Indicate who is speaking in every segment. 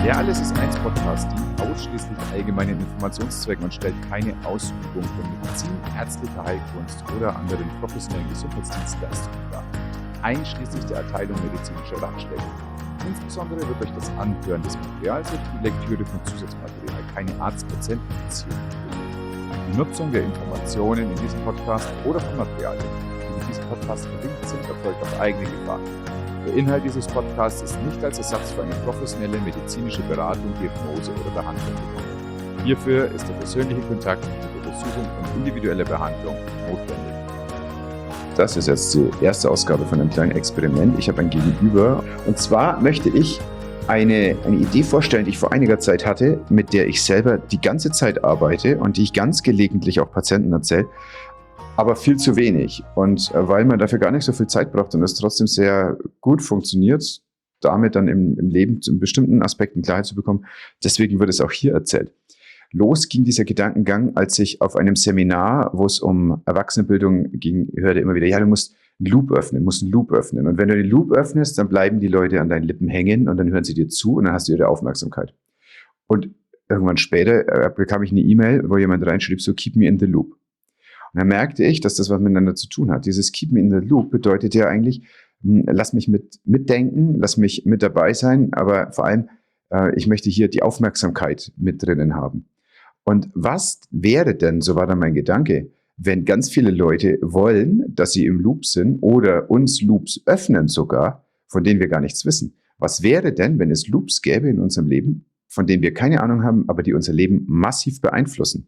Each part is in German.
Speaker 1: Der Alles ist eins Podcast dient ausschließlich allgemeinen Informationszwecken und stellt keine Ausübung von Medizin, ärztlicher Heilkunst oder anderen professionellen Gesundheitsdienstleistungen dar, einschließlich der Erteilung medizinischer Ratschläge. Insbesondere wird durch das Anhören des Materials und die Lektüre von Zusatzmaterial keine Arzt-Patient-Beziehung gebildet. Die Nutzung der Informationen in diesem Podcast oder von Materialien, die mit diesem Podcast verlinkt sind, erfolgt auf eigene Gefahr. Der Inhalt dieses Podcasts ist nicht als Ersatz für eine professionelle medizinische Beratung, Diagnose oder Behandlung gedacht. Hierfür ist der persönliche Kontakt mit der Untersuchung und individuelle Behandlung notwendig. Das ist jetzt die erste Ausgabe von einem kleinen Experiment. Ich habe ein Gegenüber. Und zwar möchte ich eine Idee vorstellen, die ich vor einiger Zeit hatte, mit der ich selber die ganze Zeit arbeite und die ich ganz gelegentlich auch Patienten erzähle. Aber viel zu wenig. Und weil man dafür gar nicht so viel Zeit braucht und es trotzdem sehr gut funktioniert, damit dann im Leben in bestimmten Aspekten Klarheit zu bekommen, deswegen wird es auch hier erzählt. Los ging dieser Gedankengang, als ich auf einem Seminar, wo es um Erwachsenenbildung ging, hörte immer wieder, ja, du musst einen Loop öffnen. Und wenn du den Loop öffnest, dann bleiben die Leute an deinen Lippen hängen und dann hören sie dir zu und dann hast du ihre Aufmerksamkeit. Und irgendwann später bekam ich eine E-Mail, wo jemand reinschrieb, so keep me in the loop. Und dann merkte ich, dass das was miteinander zu tun hat. Dieses Keep me in the loop bedeutet ja eigentlich, lass mich mitdenken, lass mich mit dabei sein, aber vor allem, ich möchte hier die Aufmerksamkeit mit drinnen haben. Und was wäre denn, so war dann mein Gedanke, wenn ganz viele Leute wollen, dass sie im Loop sind oder uns Loops öffnen sogar, von denen wir gar nichts wissen? Was wäre denn, wenn es Loops gäbe in unserem Leben, von denen wir keine Ahnung haben, aber die unser Leben massiv beeinflussen?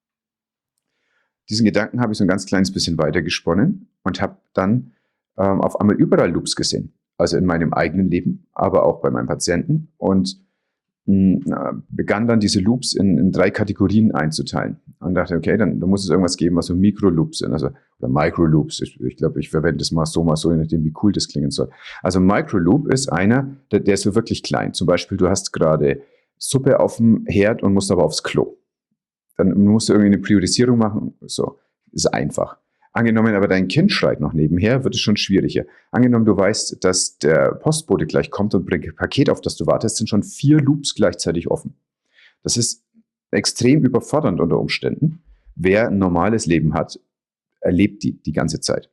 Speaker 1: Diesen Gedanken habe ich so ein ganz kleines bisschen weitergesponnen und habe dann auf einmal überall Loops gesehen. Also in meinem eigenen Leben, aber auch bei meinen Patienten und begann dann diese Loops in 3 Kategorien einzuteilen. Und dachte, okay, dann muss es irgendwas geben, was so Mikroloops sind, also oder Microloops. Ich glaube, ich verwende es mal so, je nachdem, wie cool das klingen soll. Also Microloop ist einer, der ist so wirklich klein. Zum Beispiel, du hast gerade Suppe auf dem Herd und musst aber aufs Klo. Dann musst du irgendwie eine Priorisierung machen. So, ist einfach. Angenommen aber dein Kind schreit noch nebenher, wird es schon schwieriger. Angenommen, du weißt, dass der Postbote gleich kommt und bringt ein Paket, auf das du wartest, sind schon 4 Loops gleichzeitig offen. Das ist extrem überfordernd unter Umständen. Wer ein normales Leben hat, erlebt die ganze Zeit.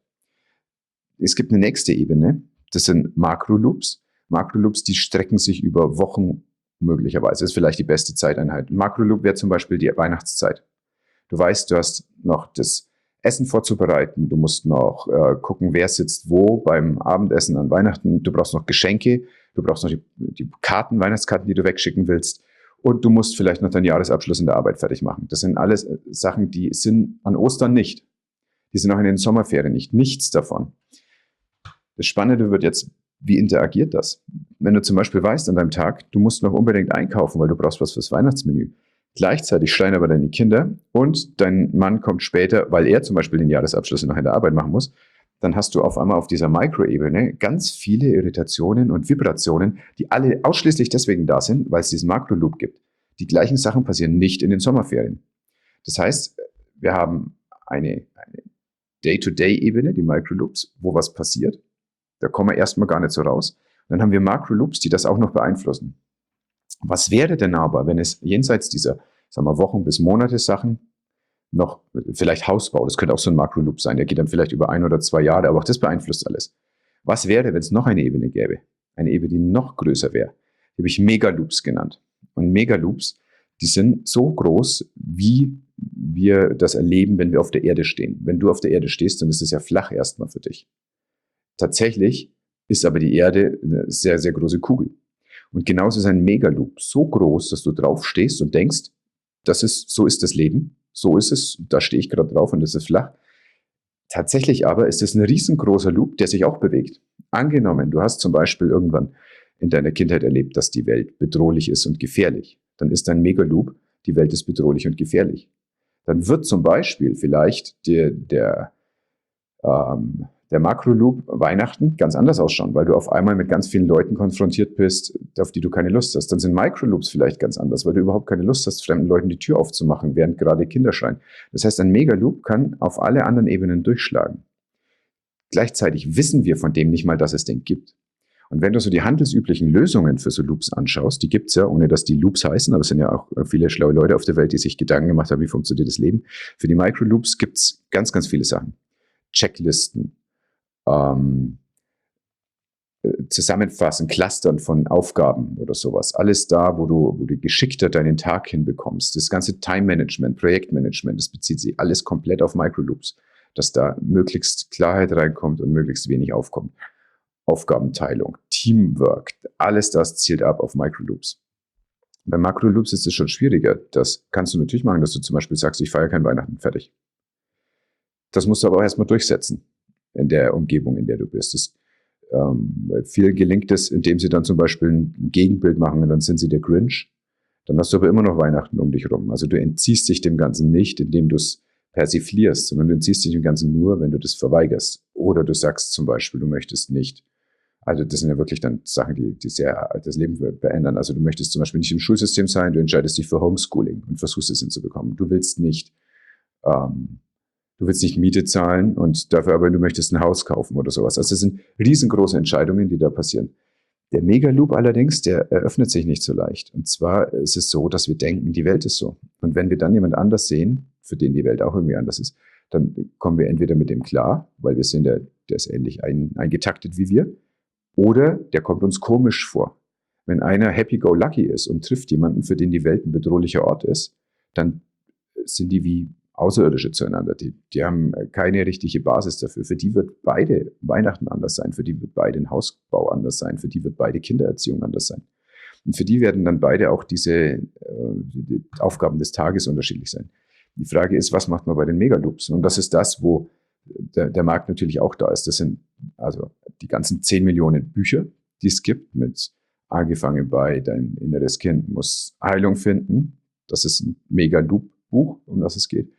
Speaker 1: Es gibt eine nächste Ebene, das sind Makroloops. Makroloops, die strecken sich über Wochen möglicherweise. Das ist vielleicht die beste Zeiteinheit. Ein Makroloop wäre zum Beispiel die Weihnachtszeit. Du weißt, du hast noch das Essen vorzubereiten. Du musst noch gucken, wer sitzt wo beim Abendessen an Weihnachten. Du brauchst noch Geschenke. Du brauchst noch die Karten, Weihnachtskarten, die du wegschicken willst. Und du musst vielleicht noch deinen Jahresabschluss in der Arbeit fertig machen. Das sind alles Sachen, die sind an Ostern nicht. Die sind auch in den Sommerferien nicht. Nichts davon. Das Spannende wird jetzt, wie interagiert das? Wenn du zum Beispiel weißt an deinem Tag, du musst noch unbedingt einkaufen, weil du brauchst was fürs Weihnachtsmenü. Gleichzeitig schreien aber deine Kinder und dein Mann kommt später, weil er zum Beispiel den Jahresabschluss noch in der Arbeit machen muss, dann hast du auf einmal auf dieser Mikroebene ganz viele Irritationen und Vibrationen, die alle ausschließlich deswegen da sind, weil es diesen Makroloop gibt. Die gleichen Sachen passieren nicht in den Sommerferien. Das heißt, wir haben eine Day-to-Day-Ebene, die Mikroloops, wo was passiert. Da kommen wir erstmal gar nicht so raus. Dann haben wir Makroloops, die das auch noch beeinflussen. Was wäre denn aber, wenn es jenseits dieser, sagen wir, Wochen bis Monate Sachen noch, vielleicht Hausbau, das könnte auch so ein Makroloop sein, der geht dann vielleicht über 1 oder 2 Jahre, aber auch das beeinflusst alles. Was wäre, wenn es noch eine Ebene gäbe? Eine Ebene, die noch größer wäre. Die habe ich Megaloops genannt. Und Megaloops, die sind so groß, wie wir das erleben, wenn wir auf der Erde stehen. Wenn du auf der Erde stehst, dann ist es ja flach erstmal für dich. Tatsächlich ist aber die Erde eine sehr, sehr große Kugel. Und genauso ist ein Megaloop so groß, dass du drauf stehst und denkst, so ist das Leben, so ist es, da stehe ich gerade drauf und das ist flach. Tatsächlich aber ist es ein riesengroßer Loop, der sich auch bewegt. Angenommen, du hast zum Beispiel irgendwann in deiner Kindheit erlebt, dass die Welt bedrohlich ist und gefährlich. Dann ist dein Megaloop, die Welt ist bedrohlich und gefährlich. Dann wird zum Beispiel vielleicht der Makroloop Weihnachten ganz anders ausschauen, weil du auf einmal mit ganz vielen Leuten konfrontiert bist, auf die du keine Lust hast. Dann sind Microloops vielleicht ganz anders, weil du überhaupt keine Lust hast, fremden Leuten die Tür aufzumachen, während gerade Kinder schreien. Das heißt, ein Megaloop kann auf alle anderen Ebenen durchschlagen. Gleichzeitig wissen wir von dem nicht mal, dass es den gibt. Und wenn du so die handelsüblichen Lösungen für so Loops anschaust, die gibt's ja, ohne dass die Loops heißen, aber es sind ja auch viele schlaue Leute auf der Welt, die sich Gedanken gemacht haben, wie funktioniert das Leben. Für die Microloops gibt's ganz, ganz viele Sachen. Checklisten, ähm, Zusammenfassen, Clustern von Aufgaben oder sowas. Alles da, wo du geschickter deinen Tag hinbekommst. Das ganze Time-Management, Projektmanagement, das bezieht sich alles komplett auf Microloops, dass da möglichst Klarheit reinkommt und möglichst wenig aufkommt. Aufgabenteilung, Teamwork, alles das zielt ab auf Microloops. Bei Makroloops ist es schon schwieriger. Das kannst du natürlich machen, dass du zum Beispiel sagst, ich feiere kein Weihnachten, fertig. Das musst du aber auch erstmal durchsetzen in der Umgebung, in der du bist. Das, viel gelingt es, indem sie dann zum Beispiel ein Gegenbild machen und dann sind sie der Grinch. Dann hast du aber immer noch Weihnachten um dich rum. Also du entziehst dich dem Ganzen nicht, indem du es persiflierst, sondern du entziehst dich dem Ganzen nur, wenn du das verweigerst. Oder du sagst zum Beispiel, du möchtest nicht. Also das sind ja wirklich dann Sachen, die sehr das Leben verändern. Also du möchtest zum Beispiel nicht im Schulsystem sein, du entscheidest dich für Homeschooling und versuchst es hinzubekommen. Du willst nicht Miete zahlen und dafür aber du möchtest ein Haus kaufen oder sowas. Also das sind riesengroße Entscheidungen, die da passieren. Der Megaloop allerdings, der eröffnet sich nicht so leicht. Und zwar ist es so, dass wir denken, die Welt ist so. Und wenn wir dann jemand anders sehen, für den die Welt auch irgendwie anders ist, dann kommen wir entweder mit dem klar, weil wir sehen, der ist ähnlich eingetaktet wie wir, oder der kommt uns komisch vor. Wenn einer happy-go-lucky ist und trifft jemanden, für den die Welt ein bedrohlicher Ort ist, dann sind die wie Außerirdische zueinander. Die haben keine richtige Basis dafür. Für die wird beide Weihnachten anders sein, für die wird beide ein Hausbau anders sein, für die wird beide Kindererziehung anders sein. Und für die werden dann beide auch diese die Aufgaben des Tages unterschiedlich sein. Die Frage ist, was macht man bei den Megaloops? Und das ist das, wo der Markt natürlich auch da ist. Das sind also die ganzen 10 Millionen Bücher, die es gibt, mit angefangen bei Dein inneres Kind muss Heilung finden. Das ist ein Megaloop-Buch, um das es geht.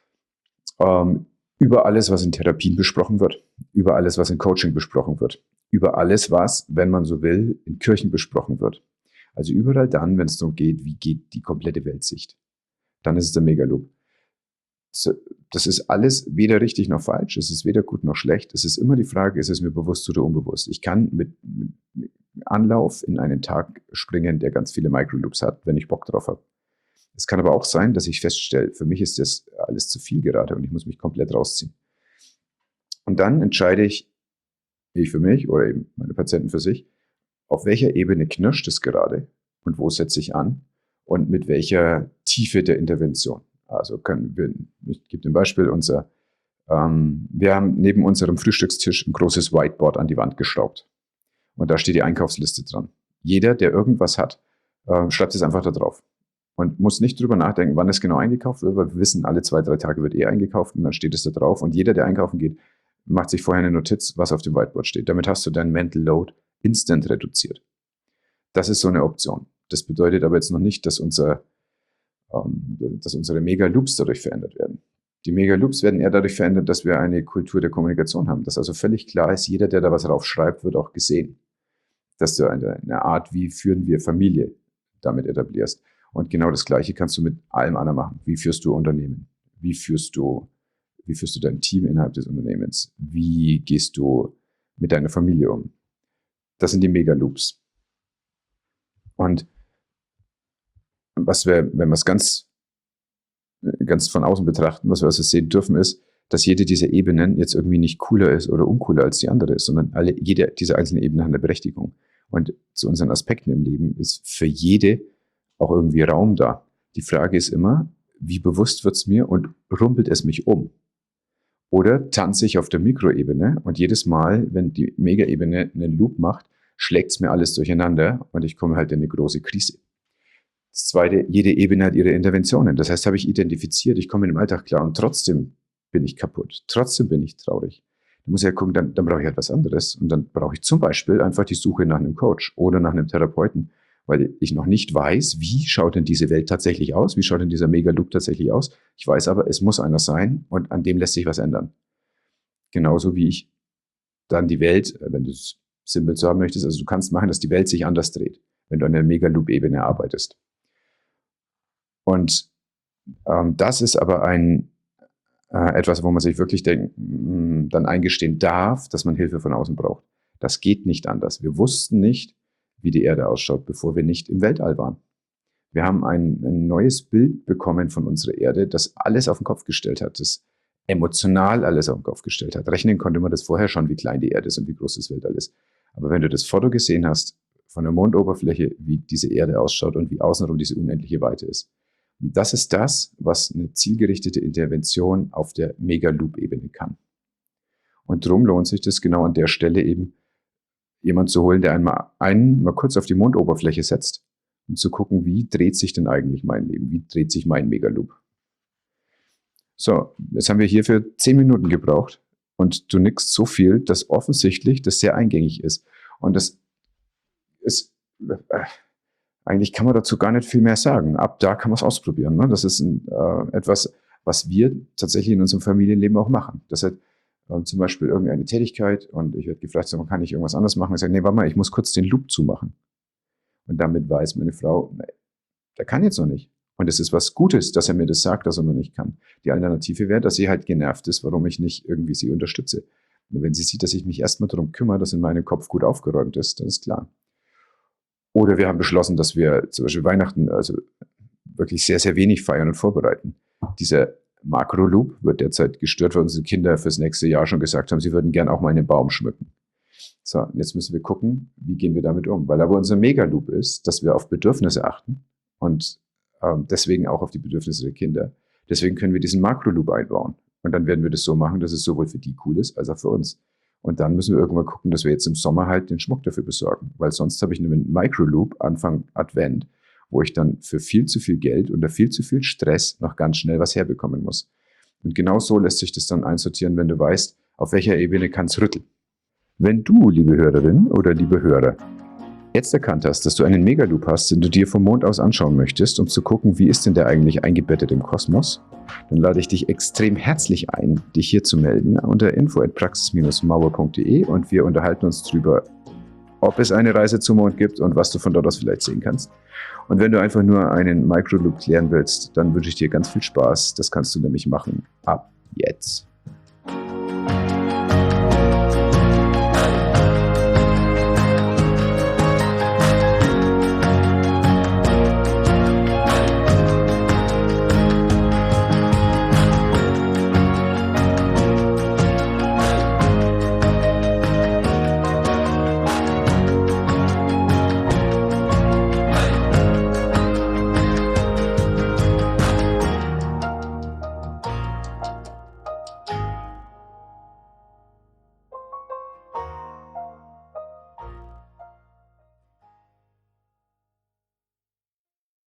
Speaker 1: Über alles, was in Therapien besprochen wird, über alles, was in Coaching besprochen wird, über alles, was, wenn man so will, in Kirchen besprochen wird. Also überall dann, wenn es darum geht, wie geht die komplette Weltsicht, dann ist es der Megaloop. Das ist alles weder richtig noch falsch, es ist weder gut noch schlecht. Es ist immer die Frage, ist es mir bewusst oder unbewusst? Ich kann mit Anlauf in einen Tag springen, der ganz viele Microloops hat, wenn ich Bock drauf habe. Es kann aber auch sein, dass ich feststelle, für mich ist das alles zu viel gerade und ich muss mich komplett rausziehen. Und dann entscheide ich für mich oder eben meine Patienten für sich, auf welcher Ebene knirscht es gerade und wo setze ich an und mit welcher Tiefe der Intervention. Also ich gebe ein Beispiel, wir haben neben unserem Frühstückstisch ein großes Whiteboard an die Wand geschraubt. Und da steht die Einkaufsliste dran. Jeder, der irgendwas hat, schreibt es einfach da drauf. Und muss nicht drüber nachdenken, wann es genau eingekauft wird, weil wir wissen, alle 2-3 Tage wird eingekauft und dann steht es da drauf. Und jeder, der einkaufen geht, macht sich vorher eine Notiz, was auf dem Whiteboard steht. Damit hast du deinen Mental Load instant reduziert. Das ist so eine Option. Das bedeutet aber jetzt noch nicht, dass unsere Megaloops dadurch verändert werden. Die Megaloops werden eher dadurch verändert, dass wir eine Kultur der Kommunikation haben. Dass also völlig klar ist, jeder, der da was draufschreibt, wird auch gesehen. Dass du eine Art, wie führen wir Familie, damit etablierst. Und genau das Gleiche kannst du mit allem anderen machen. Wie führst du Unternehmen? Wie führst du dein Team innerhalb des Unternehmens? Wie gehst du mit deiner Familie um? Das sind die Megaloops. Und wenn wir es ganz von außen betrachten, was wir also sehen dürfen, ist, dass jede dieser Ebenen jetzt irgendwie nicht cooler ist oder uncooler als die andere ist, sondern jede dieser einzelnen Ebenen hat eine Berechtigung. Und zu unseren Aspekten im Leben ist für jede auch irgendwie Raum da. Die Frage ist immer, wie bewusst wird es mir und rumpelt es mich um? Oder tanze ich auf der Mikroebene und jedes Mal, wenn die Megaebene einen Loop macht, schlägt es mir alles durcheinander und ich komme halt in eine große Krise. Das Zweite, jede Ebene hat ihre Interventionen. Das heißt, habe ich identifiziert, ich komme in dem Alltag klar und trotzdem bin ich kaputt. Trotzdem bin ich traurig. Da muss ich ja gucken, dann brauche ich halt was anderes. Und dann brauche ich zum Beispiel einfach die Suche nach einem Coach oder nach einem Therapeuten, weil ich noch nicht weiß, wie schaut denn diese Welt tatsächlich aus? Wie schaut denn dieser Megaloop tatsächlich aus? Ich weiß aber, es muss einer sein und an dem lässt sich was ändern. Genauso wie ich dann die Welt, wenn du es simpel so haben möchtest, also du kannst machen, dass die Welt sich anders dreht, wenn du an der Megaloop-Ebene arbeitest. Und das ist aber etwas, wo man sich wirklich dann eingestehen darf, dass man Hilfe von außen braucht. Das geht nicht anders. Wir wussten nicht, wie die Erde ausschaut, bevor wir nicht im Weltall waren. Wir haben ein neues Bild bekommen von unserer Erde, das alles auf den Kopf gestellt hat, das emotional alles auf den Kopf gestellt hat. Rechnen konnte man das vorher schon, wie klein die Erde ist und wie groß das Weltall ist. Aber wenn du das Foto gesehen hast von der Mondoberfläche, wie diese Erde ausschaut und wie außenrum diese unendliche Weite ist, das ist das, was eine zielgerichtete Intervention auf der Mega-Loop-Ebene kann. Und darum lohnt sich das genau an der Stelle eben, jemand zu holen, der einen mal kurz auf die Mondoberfläche setzt, um zu gucken, wie dreht sich denn eigentlich mein Leben, wie dreht sich mein Megaloop. So, jetzt haben wir hierfür 10 Minuten gebraucht und du nickst so viel, dass offensichtlich das sehr eingängig ist. Und das ist, eigentlich kann man dazu gar nicht viel mehr sagen. Ab da kann man es ausprobieren. Ne? Das ist etwas, was wir tatsächlich in unserem Familienleben auch machen. Das heißt, zum Beispiel irgendeine Tätigkeit und ich werde gefragt, so, kann ich irgendwas anderes machen? Ich sage, nee, warte mal, ich muss kurz den Loop zumachen. Und damit weiß meine Frau, nee, der kann jetzt noch nicht. Und es ist was Gutes, dass er mir das sagt, dass er noch nicht kann. Die Alternative wäre, dass sie halt genervt ist, warum ich nicht irgendwie sie unterstütze. Und wenn sie sieht, dass ich mich erstmal darum kümmere, dass in meinem Kopf gut aufgeräumt ist, dann ist klar. Oder wir haben beschlossen, dass wir zum Beispiel Weihnachten also wirklich sehr, sehr wenig feiern und vorbereiten. Dieser Makro-Loop wird derzeit gestört, weil unsere Kinder fürs nächste Jahr schon gesagt haben, sie würden gern auch mal einen Baum schmücken. So, und jetzt müssen wir gucken, wie gehen wir damit um. Weil aber unser Mega-Loop ist, dass wir auf Bedürfnisse achten und deswegen auch auf die Bedürfnisse der Kinder. Deswegen können wir diesen Makro-Loop einbauen. Und dann werden wir das so machen, dass es sowohl für die cool ist, als auch für uns. Und dann müssen wir irgendwann gucken, dass wir jetzt im Sommer halt den Schmuck dafür besorgen. Weil sonst habe ich einen Micro-Loop Anfang Advent, wo ich dann für viel zu viel Geld unter viel zu viel Stress noch ganz schnell was herbekommen muss. Und genau so lässt sich das dann einsortieren, wenn du weißt, auf welcher Ebene kann es rütteln. Wenn du, liebe Hörerin oder liebe Hörer, jetzt erkannt hast, dass du einen Megaloop hast, den du dir vom Mond aus anschauen möchtest, um zu gucken, wie ist denn der eigentlich eingebettet im Kosmos, dann lade ich dich extrem herzlich ein, dich hier zu melden unter info@praxis-mauer.de und wir unterhalten uns drüber, ob es eine Reise zum Mond gibt und was du von dort aus vielleicht sehen kannst. Und wenn du einfach nur einen Microloop klären willst, dann wünsche ich dir ganz viel Spaß. Das kannst du nämlich machen ab jetzt.